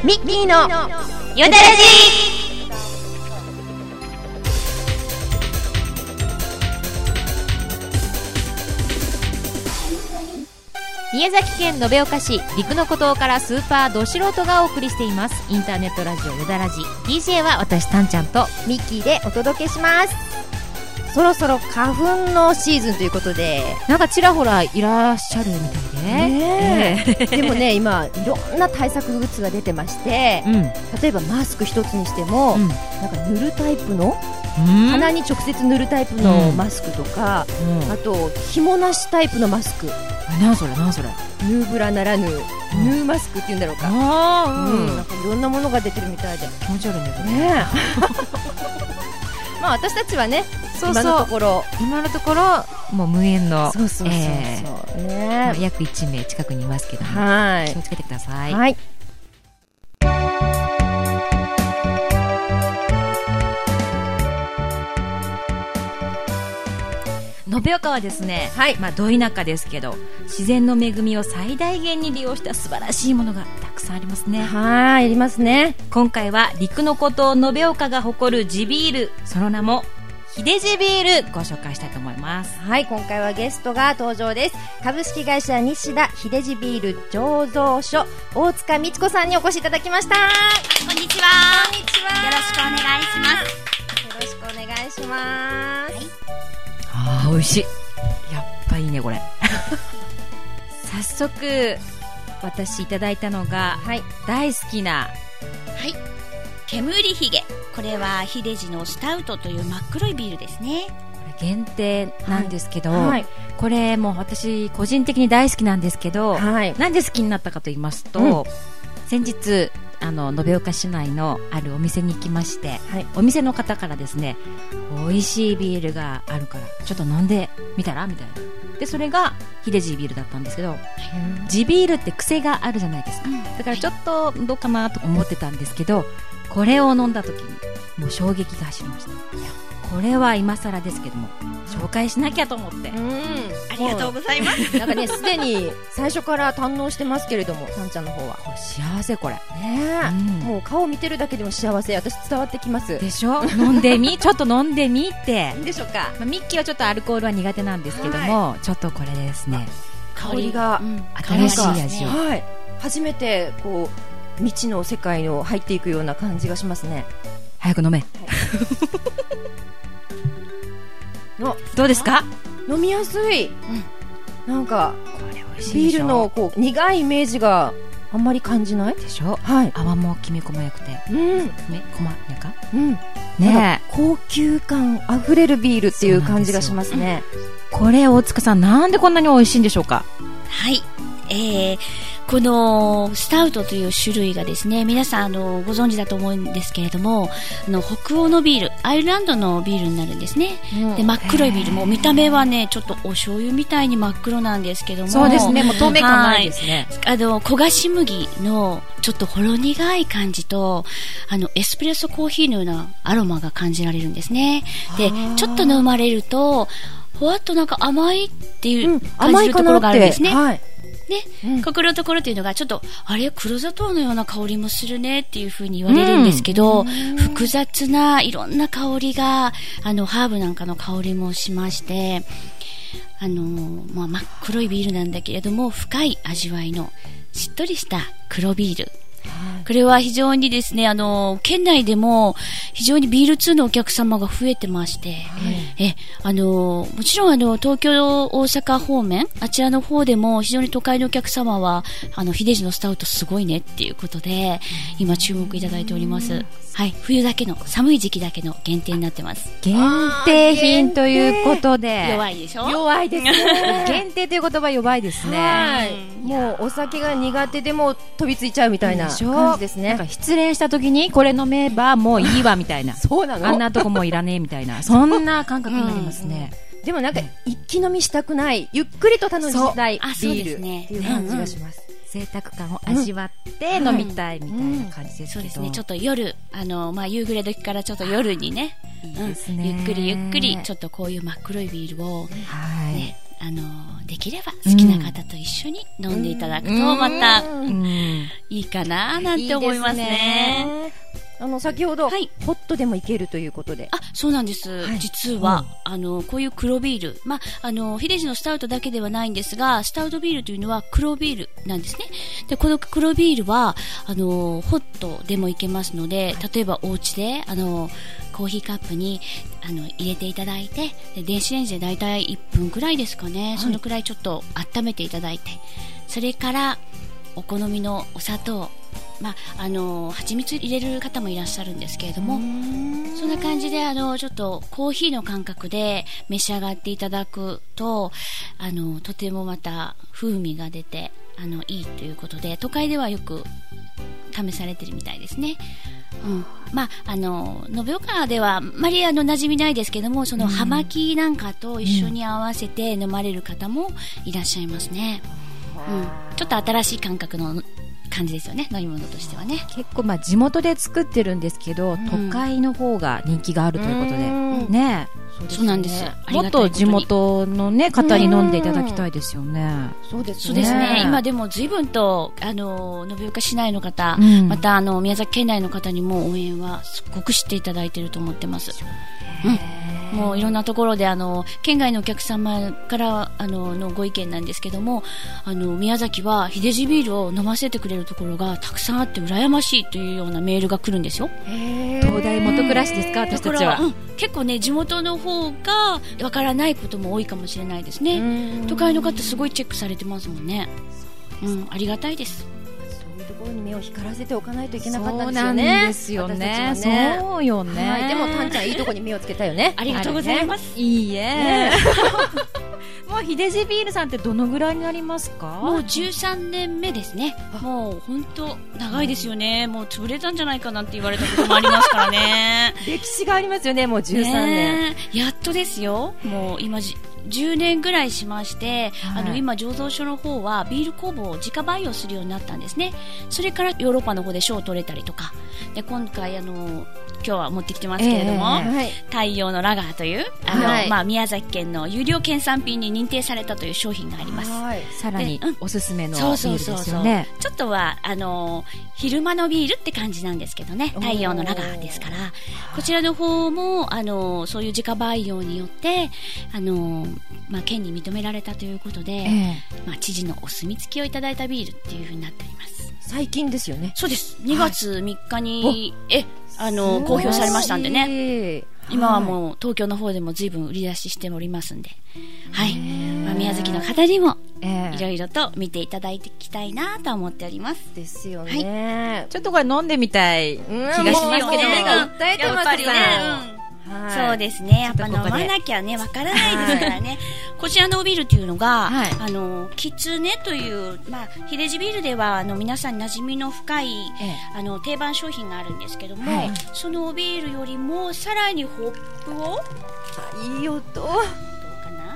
ミッキーのよだらじ。宮崎県延岡市陸の孤島からスーパーど素人がお送りしていますインターネットラジオよだらじ。 DJ は私たんちゃんとミッキーでお届けします。そろそろ花粉のシーズンということで、 なんかちらほらいらっしゃるみたいで、 でもね今いろんな対策グッズが出てまして、例えばマスク一つにしても、なんか塗るタイプの、鼻に直接塗るタイプのマスクとか、あと紐なしタイプのマスク、 なんそれヌーブラならぬ、ヌーマスクっていうんだろうか、なんかいろんなものが出てるみたいで気持ち悪いんだよね。 まあ私たちはね、 そう今のところもう無縁のそう約1名近くにいますけども、気をつけてください。 はい。 延岡はですね、ど田舎ですけど自然の恵みを最大限に利用した素晴らしいものがたくさんありますね。 ありますね。 今回は陸の孤島延岡が誇る地ビール、その名も秀地ビールご紹介したいと思います。 はい、今回はゲストが登場です。株式会社西田秀地ビール醸造所大塚美智子さんにお越しいただきました。 こんにちは。 こんにちは。 よろしくお願いします。 よろしくお願いします。 美味しい。やっぱいいねこれ。早速私いただいたのが、大好きな煙ひげ。これは秀地のスタウトという真っ黒いビールですね。 これ限定なんですけど、これもう私個人的に大好きなんですけど、なんで好きになったかと言いますと、先日延岡市内のあるお店に行きまして、お店の方からですね、美味しいビールがあるからちょっと飲んでみたらみたいな。でそれが秀地ビールだったんですけど、地ビールって癖があるじゃないですか、だからちょっとどうかなと思ってたんですけど、これを飲んだ時にもう衝撃が走りました。これは今更ですけども紹介しなきゃと思って、 ありがとうございます。 なんかね、すでに最初から堪能してますけれども、さんちゃんの方は幸せこれね、もう顔見てるだけでも幸せ、私伝わってきますでしょ。飲んでみちょっと飲んでみっていいんでしょうか。 ミッキーはちょっとアルコールは苦手なんですけども、ちょっとこれですね、 香りが新しい味を、 初めてこう未知の世界の入っていくような感じがしますね。 早く飲め、どうですか。 飲みやすい、なんかこれ美味しいビールのこう苦いイメージがあんまり感じないでしょ。泡もきめ細やくて、細やか、ね、 高級感あふれるビールっていう感じがしますね。 これ大塚さん、なんでこんなに美味しいんでしょうか。 はい、このスタウトという種類がですね、皆さんご存知だと思うんですけれども、北欧のビール、アイルランドのビールになるんですね。で真っ黒いビールも見た目はね、ちょっとお醤油みたいに真っ黒なんですけども、 そうですね、もう透明感ないですね。 焦がし麦のちょっとほろ苦い感じと、エスプレッソコーヒーのようなアロマが感じられるんですね。でちょっと飲まれるとほわっとなんか甘いっていう感じるところがあるんですね。ここのところっていうのがちょっとあれ黒砂糖のような香りもするねっていう風に言われるんですけど、複雑ないろんな香りがハーブなんかの香りもしまして、真っ黒いビールなんだけれども深い味わいのしっとりした黒ビール、これは非常にですね、県内でも非常にビール通のお客様が増えてまして、もちろん東京大阪方面あちらの方でも非常に都会のお客様は秀地のスタウトすごいねっていうことで今注目いただいております。冬だけの寒い時期だけの限定になってます。 限定品ということで弱いでしょ。 弱いですね。 限定という言葉弱いですね。 もうお酒が苦手でも飛びついちゃうみたいな感じですね。 なんか失恋した時にこれ飲めばもういいわみたいなそうなの、 あんなとこもいらねえみたいなそんな感覚になりますね。 でもなんか一気飲みしたくない、ゆっくりと楽しみたいビールっていう感じがします。 贅沢感を味わって飲みたいみたいな感じですけど、 そうですね。ちょっと夜夕暮れ時からちょっと夜にね、 いいですね、 ゆっくりちょっとこういう真っ黒いビールを、 できれば好きな方と一緒に飲んでいただくとまたいいかななんて思いますね。 先ほど、ホットでもいけるということで。 そうなんです。実は、こういう黒ビール。秀治のスタウトだけではないんですが、スタウトビールというのは黒ビールなんですね。で、この黒ビールは、ホットでもいけますので、例えばお家で、コーヒーカップに、入れていただいて、で電子レンジでだいたい1分くらいですかね。そのくらいちょっと温めていただいて、それから、お好みのお砂糖、蜂蜜入れる方もいらっしゃるんですけれども、そんな感じでちょっとコーヒーの感覚で召し上がっていただくととてもまた風味が出ていいということで、都会ではよく試されてるみたいですね。延岡ではあまり馴染みないですけども、その葉巻なんかと一緒に合わせて飲まれる方もいらっしゃいますね。ちょっと新しい感覚の感じですよね、飲み物としてはね。 結構地元で作ってるんですけど、都会の方が人気があるということでね。 そうなんです。 もっと地元のね方に飲んでいただきたいですよね。 そうですね。今でも随分と延岡市内の方、また宮崎県内の方にも応援はすごく知っていただいていると思ってます。もういろんなところで県外のお客様からのご意見なんですけども、宮崎は秀治ビールを飲ませてくれるところがたくさんあって羨ましいというようなメールが来るんですよ。 東大元暮らしですか、私たちは。 結構ね、地元の方がわからないことも多いかもしれないですね。都会の方すごいチェックされてますもんね。ありがたいです。 ところに目を光らせておかないといけなかったんですよね。 そうなんですよね。そうよね。 でもタンちゃんいいとこに目をつけたよね。 ありがとうございます。 いいえ。もう秀治ビールさんってどのぐらいになりますか？ もう13年目ですね。もう本当長いですよね。もう潰れたんじゃないかなんて言われたこともありますからね。 歴史がありますよね。もう13年。 やっとですよ。もう今10年ぐらいしまして、今醸造所の方はビール酵母を自家培養するようになったんですね。それからヨーロッパの方で賞を取れたりとかで、今回今日は持ってきてますけれども、太陽のラガーという宮崎県の有料県産品に認定されたという商品があります。 さらにおすすめのビールですよね。 ちょっとは昼間のビールって感じなんですけどね、太陽のラガーですから、こちらの方もそういう自家培養によって県に認められたということで、知事のお墨付きをいただいたビールっていう風になっております。 最近ですよね。 そうです。2月3日に、公表されましたんでね。今はもう東京の方でも随分売り出ししておりますんで、宮崎の方にもいろいろと見ていただいていきたいなと思っております。 ですよね。 ちょっとこれ飲んでみたい気がしますけどね。 訴えてますね。 そうですね。やっぱ飲まなきゃね、わからないですからね。こちらのビールというのが、キツネという、秀治ビールでは皆さん馴染みの深い、定番商品があるんですけども、そのビールよりもさらにホップを、 いい音。 どうかな。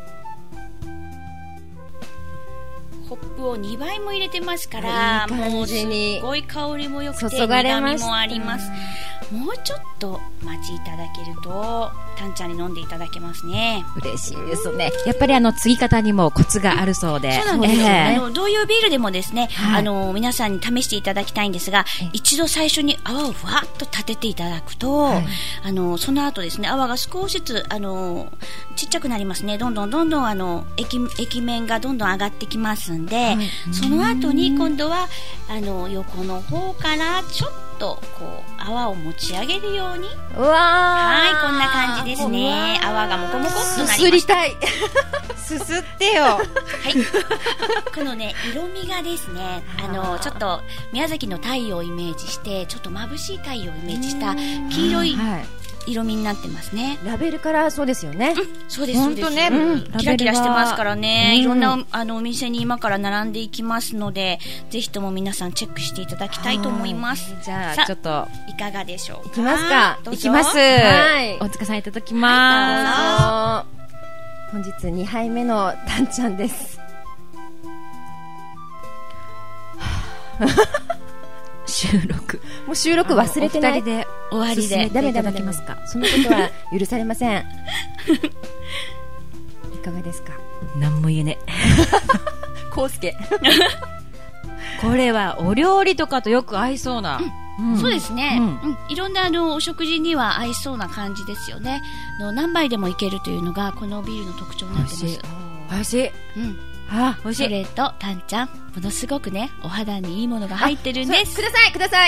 ホップを2倍も入れてますから、もうすごい香りも良くて苦味もあります。もうちょっと待ちいただけるとタンちゃんに飲んでいただけますね。 嬉しいですね。やっぱり継ぎ方にもコツがあるそうで。 そうなんですよ。どういうビールでもですね、皆さんに試していただきたいんですが、一度最初に泡をふわっと立てていただくと、その後ですね、泡が少しずつちっちゃくなりますね。どんどん液面がどんどん上がってきますんで、その後に今度は横の方からちょっとこう泡を持ち上げるように、こんな感じですね。泡がモコモコっとなりました。 すすりたい。 すすってよ。 このね、色味がですね、ちょっと宮崎の太陽をイメージして、ちょっと眩しい太陽をイメージした黄色い色味になってますね。 ラベルからそうですよね。 そうです。本当ね、キラキラしてますからね。いろんなお店に今から並んでいきますので、ぜひとも皆さんチェックしていただきたいと思います。 じゃあちょっといかがでしょうか。 いきますか。 いきます。大塚さんいただきます。 本日2杯目のタンちゃんです。もう収録忘れてない。 お二人で終わりでダメいただけますか。 そのことは許されません。いかがですか？ 何も言えねコウスケこれはお料理とかとよく合いそうな、 そうですね、いろんなお食事には合いそうな感じですよね。何杯でもいけるというのがこのビールの特徴になってます。 美味しい、美味しい。 それとタンちゃん、ものすごくねお肌にいいものが入ってるんです。 ください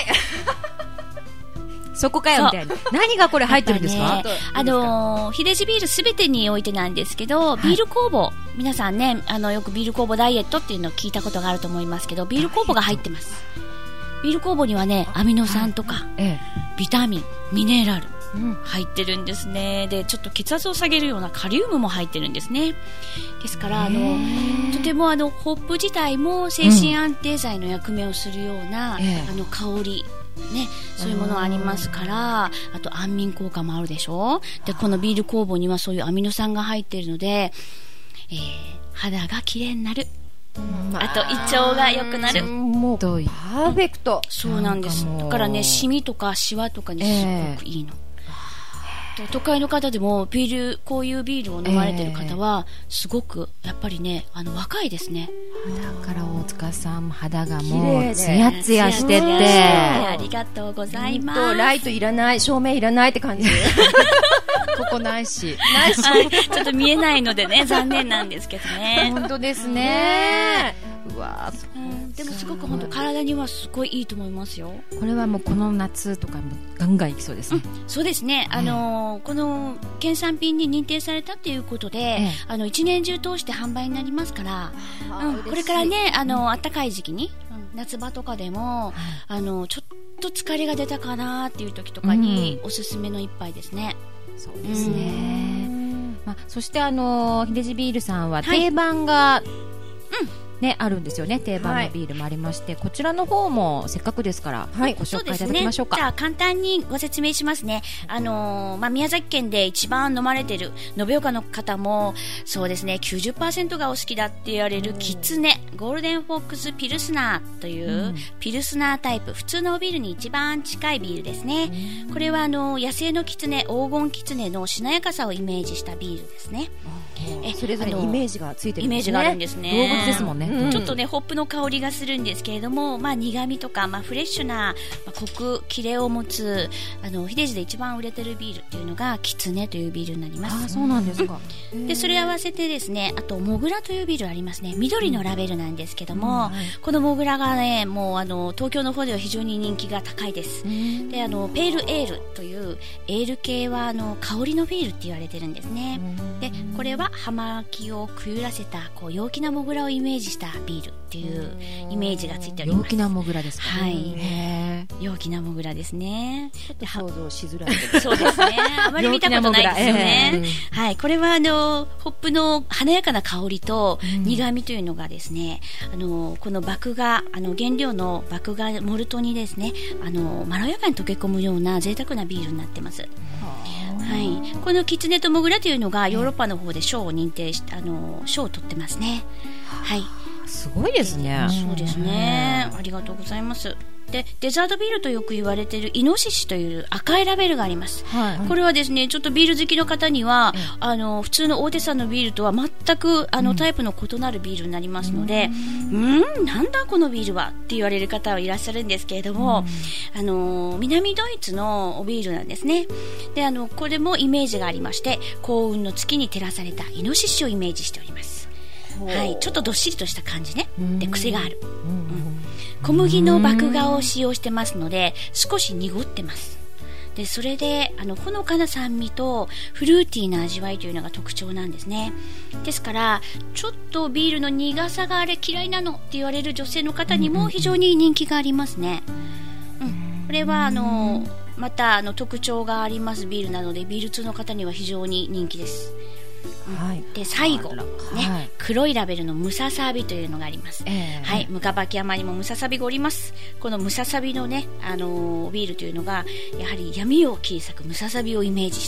そこかよみたいな。何がこれ入ってるんですか？ 秀治ビールすべてにおいてなんですけど、ビール酵母、皆さんねよくビール酵母ダイエットっていうのを聞いたことがあると思いますけど、ビール酵母が入ってます。ビール酵母にはねアミノ酸とか、ビタミン、ミネラル入ってるんですね。でちょっと血圧を下げるようなカリウムも入ってるんですね。ですからとてもホップ自体も精神安定剤の役目をするような、香りね、そういうものありますから、あと安眠効果もあるでしょ。でこのビール酵母にはそういうアミノ酸が入っているので、肌が綺麗になる、あと胃腸が良くなる。 もうパーフェクト。 そうなんです。だからねシミとかシワとかにすごくいいの。都会の方でもこういうビールを飲まれてる方はすごくやっぱりね若いですね。 だから大塚さん肌がもうツヤツヤしてて、 ありがとうございます。 ライトいらない、照明いらないって感じここないしちょっと見えないのでね残念なんですけどね。 本当ですね。うわでもすごく本当体にはすごいいいと思いますよ。 これはもうこの夏とかもガンガンいきそうですね。 そうですね。この県産品に認定されたということで、一年中通して販売になりますから、これからね暖かい時期に、夏場とかでもちょっと疲れが出たかなっていう時とかにおすすめの一杯ですね。 そうですね。そして秀治ビールさんは定番が、あるんですよね。定番のビールもありまして、こちらの方もせっかくですから、ご紹介いただきましょうか。 じゃあ簡単にご説明しますね。宮崎県で一番飲まれてる延岡の方もそうですね 90% がお好きだって言われるキツネゴールデンフォックスピルスナーという、ピルスナータイプ、普通のビールに一番近いビールですね。これは野生のキツネ、黄金キツネのしなやかさをイメージしたビールですね。 それぞれにイメージがついてるんですね。 イメージがあるんですね。 動物ですもんね。 ちょっとねホップの香りがするんですけれども、苦味とか、フレッシュな、コクキレを持つ秀治で一番売れてるビールっていうのがキツネというビールになります。 そうなんですか。 でそれ合わせてですね、あとモグラというビールありますね。緑のラベルなんですけども、このモグラがねもう東京の方では非常に人気が高いです。でペールエールというエール系は香りのビールって言われてるんですね。でこれは葉巻をくゆらせた陽気なモグラをイメージしたビールっていうイメージがついております。 陽気なモグラですか？ はい。陽気なモグラですね。 ちょっと想像しづらいけど。 そうですね。あまり見たことないですよね。はい。これはホップの華やかな香りと苦味というのがですね、この麦芽原料の麦芽モルトにですね、まろやかに溶け込むような贅沢なビールになってます。はい、このキツネとモグラというのがヨーロッパの方で賞を認定し賞を取ってますね。はい。 すごいですね。 そうですね。ありがとうございます。でデザートビールとよく言われているイノシシという赤いラベルがあります。これはですねちょっとビール好きの方には普通の大手さんのビールとは全くタイプの異なるビールになりますので、なんだこのビールはって言われる方はいらっしゃるんですけれども、南ドイツのビールなんですね。でこれもイメージがありまして、幸運の月に照らされたイノシシをイメージしております。はい、ちょっとどっしりとした感じね。で癖がある。小麦の麦芽を使用してますので少し濁ってます。でそれでほのかな酸味とフルーティーな味わいというのが特徴なんですね。ですからちょっとビールの苦さが嫌いなのって言われる女性の方にも非常に人気がありますね。これはまた特徴がありますビールなのでビール通の方には非常に人気です。で最後、黒いラベルのムササビというのがあります。はい、ムカバキ山にもムササビがおります。このムササビのね、ビールというのがやはり闇を切り裂くムササビをイメージした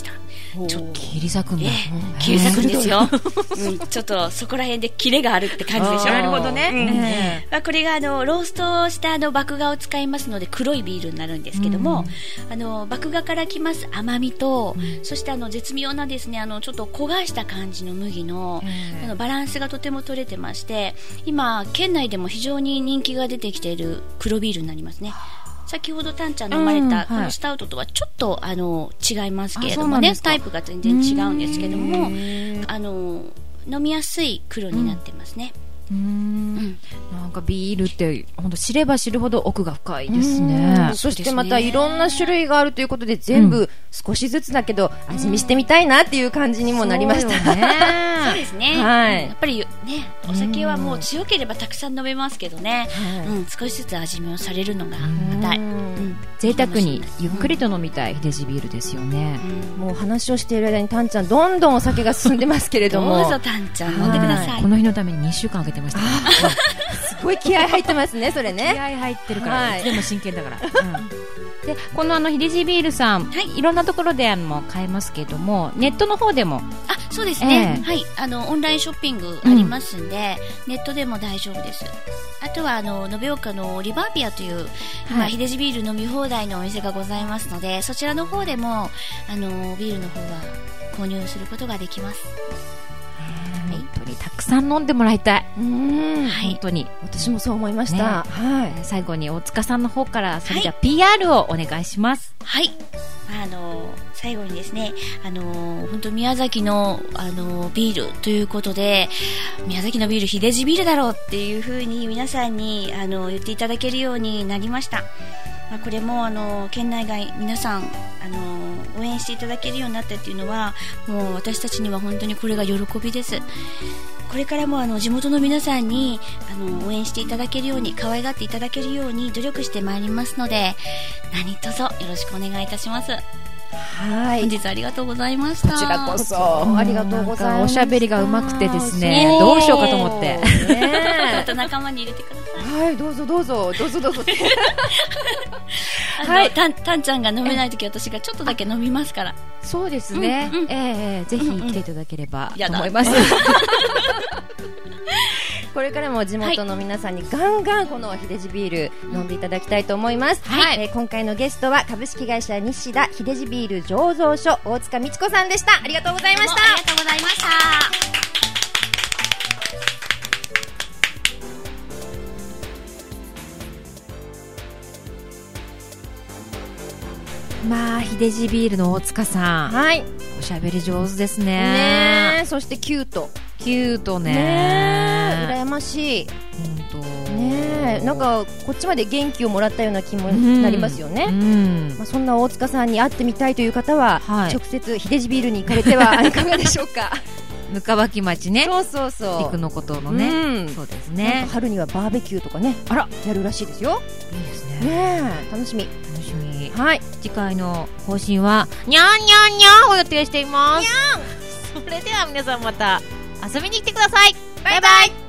ちょっと切り裂くんだ。 切り裂くんですよ。ちょっとそこら辺でキレがあるって感じでしょ。 なるほどね。 これがローストした麦芽を使いますので黒いビールになるんですけども、麦芽からきます甘みと、そして絶妙なですね、ちょっと焦がした感じの麦のバランスがとても取れてまして、今県内でも非常に人気が出てきている黒ビールになりますね。先ほどタンちゃん飲まれたこのスタウトとはちょっと違いますけれどもね、タイプが全然違うんですけども、飲みやすい黒になってますね。 なんかビールって本当知れば知るほど奥が深いですね。 そしてまたいろんな種類があるということで、全部少しずつだけど味見してみたいなっていう感じにもなりましたね。 そうですね、はい、やっぱりね、お酒はもう強ければたくさん飲めますけどね、少しずつ味見をされるのがまた贅沢にゆっくりと飲みたい秀治ビールですよね。 もう話をしている間にタンちゃんどんどんお酒が進んでますけれども、 どうぞタンちゃん飲んでください。 この日のために2週間あげてました。 すごい気合入ってますね、それね。 気合入ってるから、いつでも真剣だから。でこの秀治ビールさん、いろんなところでも買えますけども、ネットの方でも。 そうですね、はい、オンラインショッピングありますんで、ネットでも大丈夫です。あとは延岡のリバービアという今秀治ビール飲み放題のお店がございますので、そちらの方でもビールの方は購入することができます。 本当にたくさん飲んでもらいたい。本当に私もそう思いました。 最後に大塚さんの方からそれじゃ PR をお願いします。 はい、最後にですね、本当宮崎のビールということで、宮崎のビール秀治ビールだろうっていう風に皆さんに言っていただけるようになりました。これも県内外皆さん応援していただけるようになったっていうのは、もう私たちには本当にこれが喜びです。これからも地元の皆さんに応援していただけるように、可愛がっていただけるように努力してまいりますので、何卒よろしくお願いいたします。本日ありがとうございました。 こちらこそありがとうございます。 おしゃべりがうまくてですね、どうしようかと思ってまた仲間に入れてください。 はい、どうぞどうぞどうぞどうぞはい、タンちゃんが飲めないとき、私がちょっとだけ飲みますから。 そうですね、ぜひ来ていただければと思います。 これからも地元の皆さんにガンガンこの秀治ビール飲んでいただきたいと思います。今回のゲストは株式会社西田秀治ビール醸造所大塚美智子さんでした。ありがとうございました。 ありがとうございました。 秀治ビールの大塚さん、おしゃべり上手ですね。 そしてキュートね、 羨ましい。なんかこっちまで元気をもらったような気もなりますよね。そんな大塚さんに会ってみたいという方は、直接秀治ビールに行かれてはいかがでしょうか。 ぬ脇町ね。 そう陸のことのね。そうですね。 春にはバーベキューとかね、やるらしいですよ。 いいですね。 楽しみ。 はい。次回の更新はにゃんにゃんにゃんを予定しています。それでは皆さんまた遊びに来てください。バイバイ。